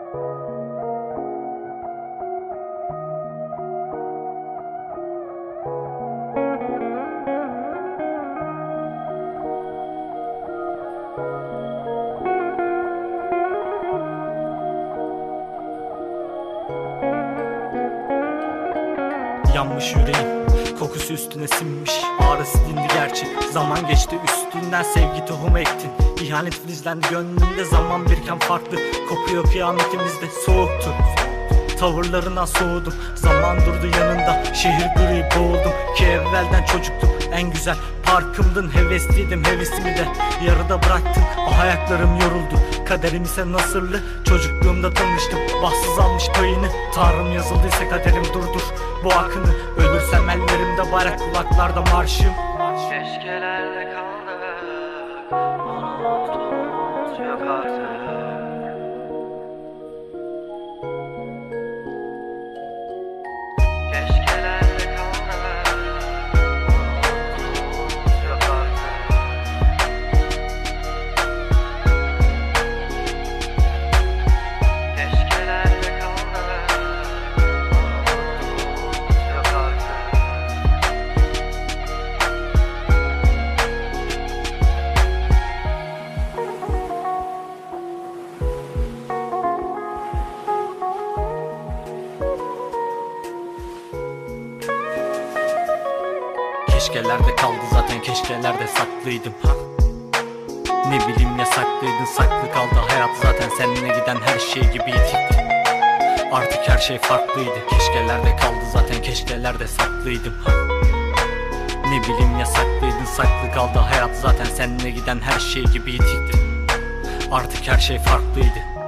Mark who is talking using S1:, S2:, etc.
S1: Yanmış yüreğim, kokusu üstüne sinmiş, ağrısı dindi gerçi. Zaman geçti üstünden, sevgi tohumu ektin. İhanet filizlendi gönlümde, zaman biriken farklı. Kopuyor kıyametimizde, soğuktu. Tavırlarından soğudum, zaman durdu yanında. Şehir gri boğuldum ki evvelden çocuktum. En güzel parkımdın, hevesliydim, hevesimi de yarıda bıraktın. Ah ayaklarım yoruldu, kaderim ise nasırlı. Çocukluğumda tanıştım, bahtsız almış payını. Tanrım yazıldıysa kaderim durdur bu akını. Ölürsem ellerimde bayrak, kulaklarda marşım.
S2: Keşkelerde kaldık, umut yok artık. Keşkelerde kaldık, umut yok artık. Keşkelerde kaldık, umut yok artık.
S1: Keşkelerde kaldı zaten, keşkelerde saklıydım ha. Ne bileyim ya, saklıydın, saklı kaldı hayat. Zaten seninle giden her şey gibiydi. Artık her şey farklıydı. Keşkelerde kaldı zaten, keşkelerde saklıydım ha. Ne bileyim ya, saklıydın, saklı kaldı hayat. Zaten seninle giden her şey gibiydi. Artık her şey farklıydı.